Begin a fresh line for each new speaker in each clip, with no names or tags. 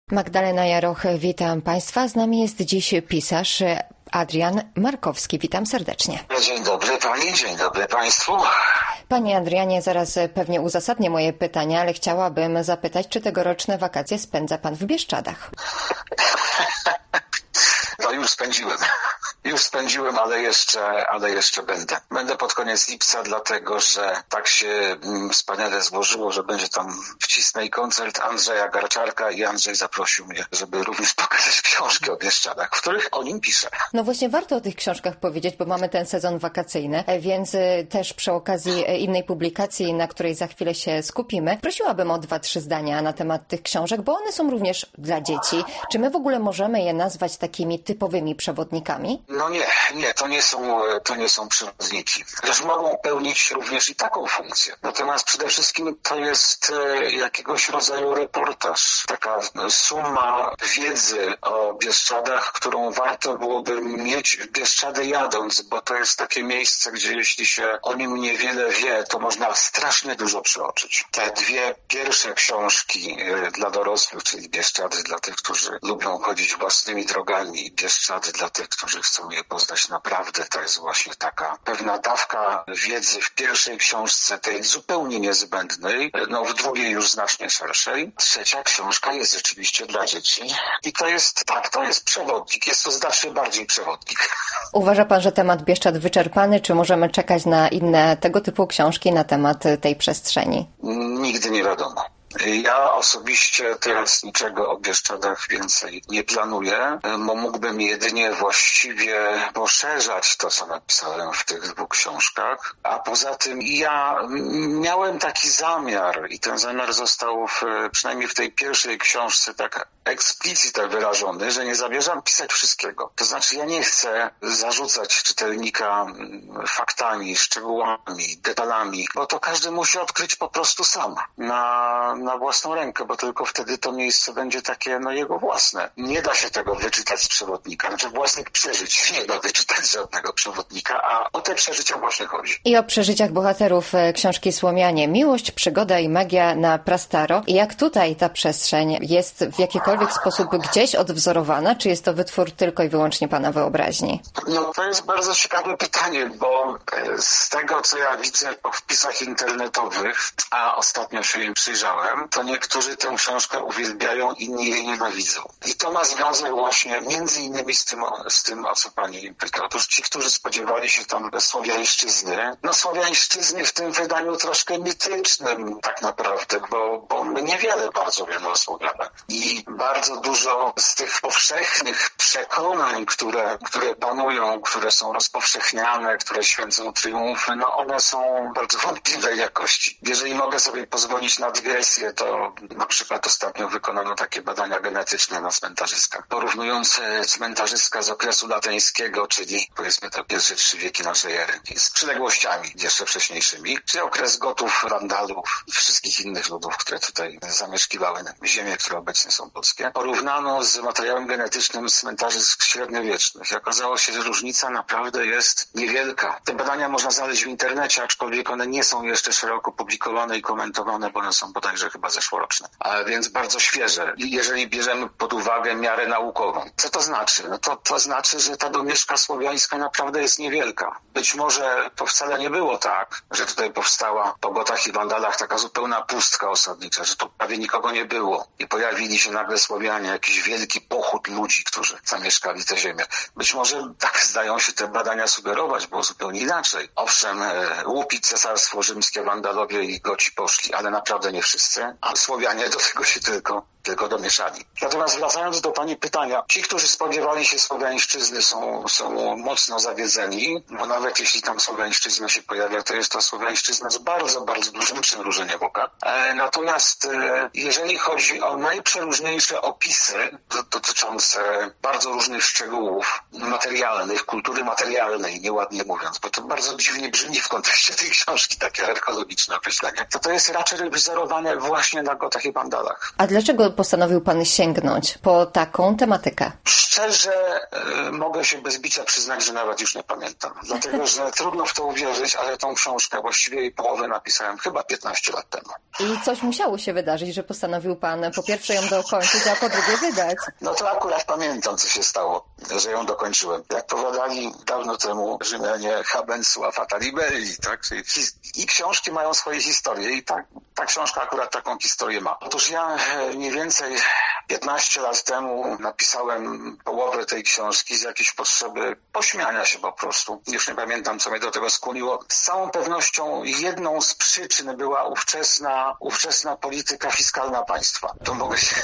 Magdalena Jaroch, witam Państwa. Z nami jest dziś pisarz Adrian Markowski. Witam serdecznie.
Dzień dobry Pani, dzień dobry Państwu.
Panie Adrianie, zaraz pewnie uzasadnię moje pytania, ale chciałabym zapytać, czy tegoroczne wakacje spędza Pan w Bieszczadach?
No już spędziłem, ale jeszcze będę. Będę pod koniec lipca, dlatego że tak się wspaniale złożyło, że będzie tam wcisnąć koncert Andrzeja Garczarka i Andrzej zaprosił mnie, żeby również pokazać książki o Bieszczadach, w których o nim piszę.
No właśnie warto o tych książkach powiedzieć, bo mamy ten sezon wakacyjny, więc też przy okazji innej publikacji, na której za chwilę się skupimy, prosiłabym o 2-3 zdania na temat tych książek, bo one są również dla dzieci. Czy my w ogóle możemy je nazwać takimi typowymi przewodnikami?
No nie, to nie są przewodniki. Też mogą pełnić również i taką funkcję. Natomiast przede wszystkim to jest jakiegoś rodzaju reportaż. Taka suma wiedzy o Bieszczadach, którą warto byłoby mieć w Bieszczady jadąc, bo to jest takie miejsce, gdzie jeśli się o nim niewiele wie, to można strasznie dużo przeoczyć. Te dwie pierwsze książki dla dorosłych, czyli Bieszczady dla tych, którzy lubią chodzić własnymi drogami, i Bieszczady dla tych, którzy chcą je poznać naprawdę, to jest właśnie taka pewna dawka wiedzy w pierwszej książce, tej zupełnie niezbędnej, no w drugiej już znacznie szerszej. Trzecia książka jest rzeczywiście dla dzieci i to jest przewodnik, jest to znacznie bardziej przewodnik.
Uważa Pan, że temat Bieszczad wyczerpany, czy możemy czekać na inne tego typu książki na temat tej przestrzeni?
Nigdy nie wiadomo. Ja osobiście teraz niczego o Bieszczadach więcej nie planuję, bo mógłbym jedynie właściwie poszerzać to, co napisałem w tych dwóch książkach. A poza tym ja miałem taki zamiar i ten zamiar został przynajmniej w tej pierwszej książce tak eksplicite wyrażony, że nie zamierzam pisać wszystkiego. To znaczy ja nie chcę zarzucać czytelnika faktami, szczegółami, detalami, bo to każdy musi odkryć po prostu sam na własną rękę, bo tylko wtedy to miejsce będzie takie, jego własne. Nie da się tego wyczytać z przewodnika, znaczy własnych przeżyć nie da wyczytać z żadnego przewodnika, a o te przeżycia właśnie chodzi.
I o przeżyciach bohaterów książki Słomianie. Miłość, przygoda i magia na prastaro. I jak tutaj ta przestrzeń jest w jakikolwiek sposób gdzieś odwzorowana, czy jest to wytwór tylko i wyłącznie Pana wyobraźni?
No to jest bardzo ciekawe pytanie, bo z tego, co ja widzę po wpisach internetowych, a ostatnio się im przyjrzałem, to niektórzy tę książkę uwielbiają, inni jej nienawidzą. I to ma związek właśnie między innymi z tym, o co Pani pyta. Otóż ci, którzy spodziewali się tam słowiańszczyzny, słowiańszczyzny w tym wydaniu troszkę mitycznym tak naprawdę, bo my niewiele bardzo wiemy o Słowianach. I bardzo dużo z tych powszechnych przekonań, które panują, które są rozpowszechniane, które święcą triumfy, one są bardzo wątpliwej jakości. Jeżeli mogę sobie pozwolić na dygresję, to na przykład ostatnio wykonano takie badania genetyczne na cmentarzyskach, porównując cmentarzyska z okresu lateńskiego, czyli powiedzmy te pierwsze 3 wieki naszej ery, z przyległościami jeszcze wcześniejszymi, czy okres Gotów, Randalów i wszystkich innych ludów, które tutaj zamieszkiwały ziemie, które obecnie są polskie. Porównano z materiałem genetycznym cmentarzysk średniowiecznych i okazało się, że różnica naprawdę jest niewielka. Te badania można znaleźć w internecie, aczkolwiek one nie są jeszcze szeroko publikowane i komentowane, bo one są bodajże chyba zeszłoroczne, a więc bardzo świeże. Jeżeli bierzemy pod uwagę miarę naukową. Co to znaczy? To znaczy, że ta domieszka słowiańska naprawdę jest niewielka. Być może to wcale nie było tak, że tutaj powstała po Gotach i Wandalach taka zupełna pustka osadnicza, że tu prawie nikogo nie było i pojawili się nagle Słowianie, jakiś wielki pochód ludzi, którzy zamieszkali tę ziemię. Być może tak zdają się te badania sugerować, było zupełnie inaczej. Owszem, łupić Cesarstwo Rzymskie, Wandalowie i Goci poszli, ale naprawdę nie wszyscy, a Słowianie do tego się tylko domieszali. Natomiast wracając do Pani pytania, ci, którzy spodziewali się słowiańszczyzny są mocno zawiedzeni, bo nawet jeśli tam słowiańszczyzna się pojawia, to jest to słowiańszczyzna z bardzo, bardzo dużym przymrużeniem oka. Natomiast jeżeli chodzi o najprzeróżniejsze opisy dotyczące bardzo różnych szczegółów materialnych, kultury materialnej, nieładnie mówiąc, bo to bardzo dziwnie brzmi w kontekście tej książki, takie archeologiczne określenie, to jest raczej wzorowane właśnie na Gotach i Wandalach.
A dlaczego postanowił pan sięgnąć po taką tematykę?
Szczerze mogę się bez bicia przyznać, że nawet już nie pamiętam. Dlatego, że trudno w to uwierzyć, ale tą książkę właściwie jej połowę napisałem chyba 15 lat temu.
I coś musiało się wydarzyć, że postanowił pan po pierwsze ją dokończyć, a po drugie wydać.
No to akurat pamiętam, co się stało, że ją dokończyłem. Jak powiadali dawno temu Rzymianie, habent sua fata libelli, tak? Czyli i książki mają swoje historie i ta książka akurat taką historię ma. Otóż ja mniej więcej 15 lat temu napisałem połowę tej książki z jakiejś potrzeby pośmiania się po prostu. Już nie pamiętam, co mnie do tego skłoniło. Z całą pewnością jedną z przyczyn była ówczesna polityka fiskalna państwa. To mogę się...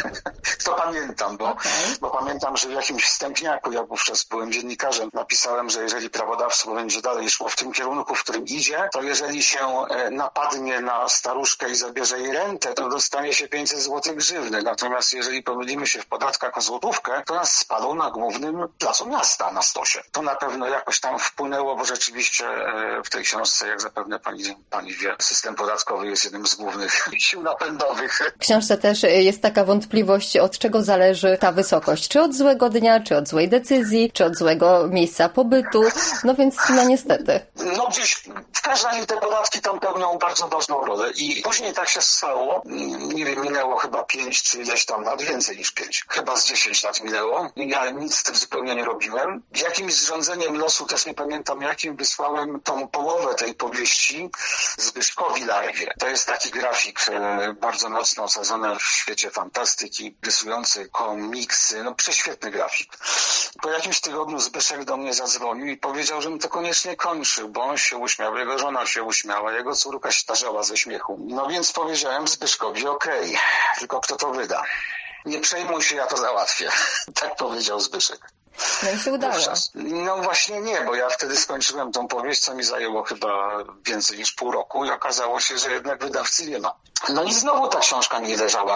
to pamiętam, bo pamiętam, że w jakimś wstępniaku, jak wówczas byłem dziennikarzem, napisałem, że jeżeli prawodawstwo będzie dalej szło w tym kierunku, w którym idzie, to jeżeli się napadnie na staruszkę i zabierze jej rentę, to dostanie się 500 zł grzywny. Natomiast jeżeli pomylimy się w podatkach o złotówkę, to nas spalą na głównym placu miasta, na stosie. To na pewno jakoś tam wpłynęło, bo rzeczywiście w tej książce, jak zapewne pani wie, system podatkowy jest jednym z głównych sił napędowych.
W książce też jest taka wątpliwość, od czego zależy ta wysokość. Czy od złego dnia, czy od złej decyzji, czy od złego miejsca pobytu. No więc niestety.
No gdzieś w każdym razie te podatki tam pełnią bardzo ważną rolę i później tak się stało, nie wiem, minęło chyba 5 czy ileś tam lat, więcej niż 5, chyba z 10 lat minęło. Ja nic z tym zupełnie nie robiłem. Jakimś zrządzeniem losu, też nie pamiętam jakim, wysłałem tą połowę tej powieści Zbyszkowi Larwie. To jest taki grafik bardzo mocno osadzony w świecie fantastyki, rysujący komiksy, no prześwietny grafik. Po jakimś tygodniu Zbyszek do mnie zadzwonił i powiedział, żebym to koniecznie kończył, bo on się uśmiał, jego żona się uśmiała, jego córka się tarzała ze śmiechu. No więc powiedziałem Zbyszkowi, okej, tylko kto to wyda? Nie przejmuj się, ja to załatwię. Tak powiedział Zbyszek.
No i się udało.
No właśnie nie, bo ja wtedy skończyłem tą powieść, co mi zajęło chyba więcej niż pół roku i okazało się, że jednak wydawcy nie ma. No i znowu ta książka mi leżała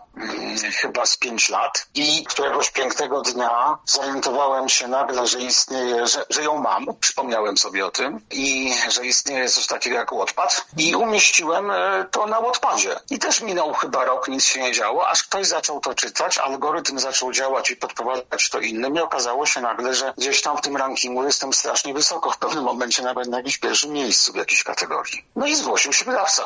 chyba z 5 lat i któregoś pięknego dnia zorientowałem się nagle, że istnieje, że ją mam, przypomniałem sobie o tym i że istnieje coś takiego jak Wattpad i umieściłem to na Wattpadzie. I też minął chyba rok, nic się nie działo, aż ktoś zaczął to czytać, algorytm zaczął działać i podpowiadać to innym i okazało się nagle, że gdzieś tam w tym rankingu jestem strasznie wysoko, w pewnym momencie nawet na jakimś pierwszym miejscu w jakiejś kategorii. No i zgłosił się wydawca.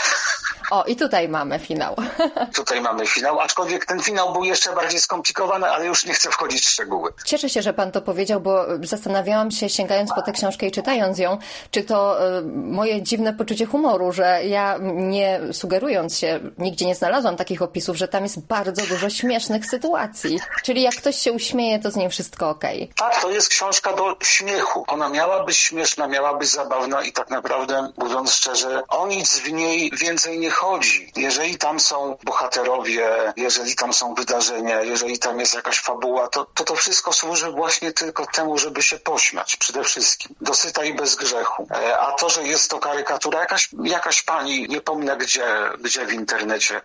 O, i tutaj mamy finał.
Tutaj mamy finał, aczkolwiek ten finał był jeszcze bardziej skomplikowany, ale już nie chcę wchodzić w szczegóły.
Cieszę się, że pan to powiedział, bo zastanawiałam się, sięgając po tę książkę i czytając ją, czy to moje dziwne poczucie humoru, że ja nie sugerując się, nigdzie nie znalazłam takich opisów, że tam jest bardzo dużo śmiesznych sytuacji. Czyli jak ktoś się uśmieje, to z niej wszystko okej.
Tak, to jest książka do śmiechu. Ona miała być śmieszna, miała być zabawna i tak naprawdę, mówiąc szczerze, o nic w niej więcej nie chodzi. Jeżeli tam są bohaterowie, jeżeli tam są wydarzenia, jeżeli tam jest jakaś fabuła, to wszystko służy właśnie tylko temu, żeby się pośmiać przede wszystkim. Dosyta i bez grzechu. A to, że jest to karykatura, jakaś pani, nie pomnę gdzie w internecie,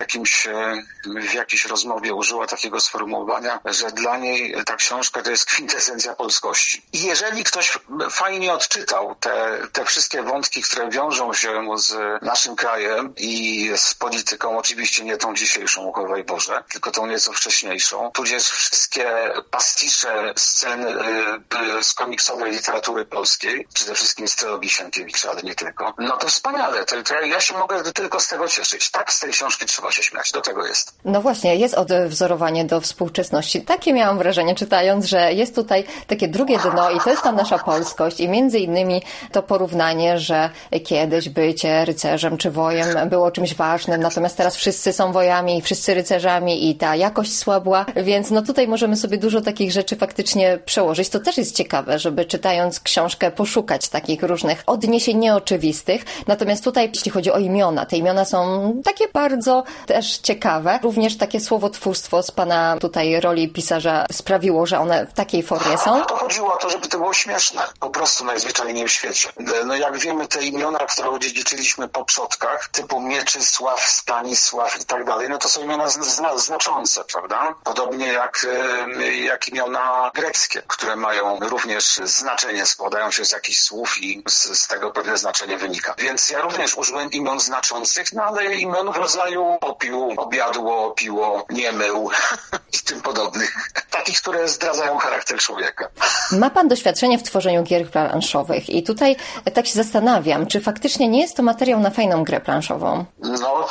w jakiejś rozmowie użyła takiego sformułowania, że dla niej ta książka to jest kwintesencja polskości. I jeżeli ktoś fajnie odczytał te wszystkie wątki, które wiążą się z naszym krajem i z polityką, oczywiście nie tą dzisiejszą, uchowaj Boże, tylko tą nieco wcześniejszą, tudzież wszystkie pastisze scen z komiksowej literatury polskiej, przede wszystkim z trylogii Sienkiewicza, ale nie tylko, no to wspaniale. Ja się mogę tylko z tego cieszyć. Tak, z tej książki trzeba się śmiać. Do tego jest.
No właśnie, jest odwzorowanie do współczesności. Takie miałam wrażenie, czytając, że jest tutaj takie drugie dno i to jest ta nasza polskość i między innymi to porównanie, że kiedyś bycie rycerzem czy wojem było czymś ważnym, natomiast teraz wszyscy są wojami i wszyscy rycerzami i ta jakość słabła, więc no tutaj możemy sobie dużo takich rzeczy faktycznie przełożyć. To też jest ciekawe, żeby czytając książkę poszukać takich różnych odniesień nieoczywistych. Natomiast tutaj, jeśli chodzi o imiona, te imiona są takie bardzo też ciekawe. Również takie słowotwórstwo z pana tutaj roli pisarza sprawiło, że one w takiej formie są.
To chodziło o to, żeby to było śmieszne. Po prostu najzwyczajniej w świecie. No jak wiemy, te imiona, które odziedziczyliśmy po przodkach, typu Mieczy Mieczysław, Stanisław i tak dalej, no to są imiona znaczące, prawda? Podobnie jak imiona greckie, które mają również znaczenie, składają się z jakichś słów i z tego pewne znaczenie wynika. Więc ja również użyłem imion znaczących, no ale imion w rodzaju popiół, obiadło, piło, nie mył i tym podobnych. Takich, które zdradzają charakter człowieka.
Ma pan doświadczenie w tworzeniu gier planszowych i tutaj tak się zastanawiam, czy faktycznie nie jest to materiał na fajną grę planszową?
No,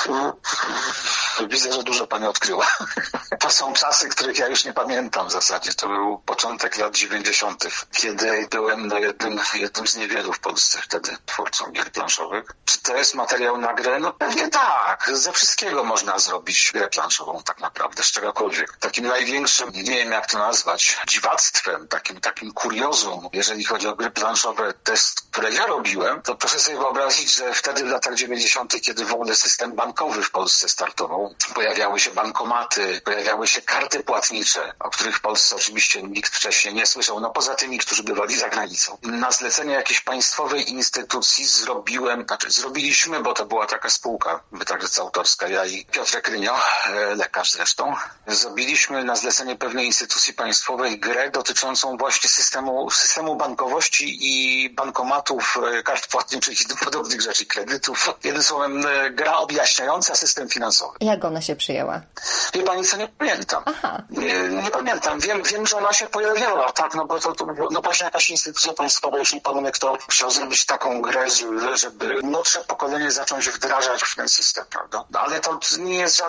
widzę, że dużo pani odkryła. To są czasy, których ja już nie pamiętam w zasadzie. To był początek lat 90., kiedy byłem na jednym z niewielu w Polsce wtedy twórcą gier planszowych. Czy to jest materiał na grę? No pewnie tak. Ze wszystkiego można zrobić grę planszową tak naprawdę, z czegokolwiek. Takim największym, nie wiem jak to nazwać, dziwactwem, takim kuriozum, jeżeli chodzi o gry planszowe, które ja robiłem, to proszę sobie wyobrazić, że wtedy w latach 90., kiedy w ogóle system bankowy w Polsce startował, pojawiały się bankomaty, pojawiały się karty płatnicze, o których w Polsce oczywiście nikt wcześniej nie słyszał, no poza tymi, którzy bywali za granicą. Na zlecenie jakiejś państwowej instytucji zrobiliśmy, bo to była taka spółka, także autorska, ja i Piotrek Rynio, lekarz zresztą, zrobiliśmy na zlecenie pewnej instytucji państwowej grę dotyczącą właśnie systemu bankowości i bankomatów, kart płatniczych i tym podobnych rzeczy, kredytów. Jednym słowem, gra objaśniająca system finansowy.
Jak ona się przyjęła?
Wie pani co, nie pamiętam.
Aha.
Nie pamiętam. Wiem, że ona się pojawiała, tak, no bo to właśnie jakaś instytucja państwowa, już nie pamiętam kto, chciał zrobić taką grę, żeby młodsze pokolenie zacząć wdrażać w ten system, prawda? Ale to nie jest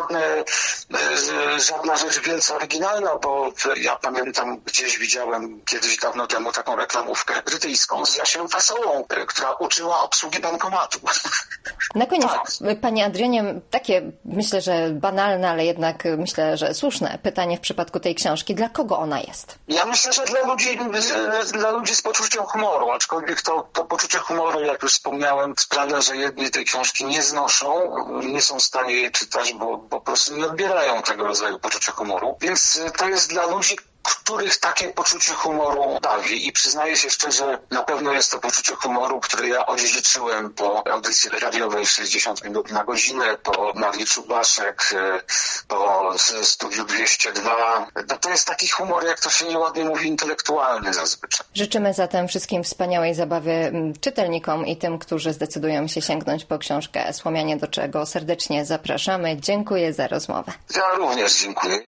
żadna rzecz wielce oryginalna, bo ja pamiętam, gdzieś widziałem kiedyś dawno temu taką reklamówkę brytyjską z Jasiem Wesołą, która uczyła obsługi bankomatu.
Na koniec,
Tak.
Panie Adrianie, takie myślę, że banalne, ale jednak myślę, że słuszne pytanie w przypadku tej książki. Dla kogo ona jest?
Ja myślę, że dla ludzi z poczuciem humoru, aczkolwiek to poczucie humoru, jak już wspomniałem, sprawia, że jedni tej książki nie znoszą, nie są w stanie jej czytać, bo po prostu nie odbierają tego rodzaju poczucia humoru. Więc to jest dla ludzi, których takie poczucie humoru bawi i przyznaję się szczerze, na pewno jest to poczucie humoru, które ja odziedziczyłem po audycji radiowej 60 minut na godzinę, po Marii Czubaszek, po Studiu 202. No to jest taki humor, jak to się nieładnie mówi, intelektualny zazwyczaj.
Życzymy zatem wszystkim wspaniałej zabawy czytelnikom i tym, którzy zdecydują się sięgnąć po książkę Słomianie, do czego serdecznie zapraszamy. Dziękuję za rozmowę.
Ja również dziękuję.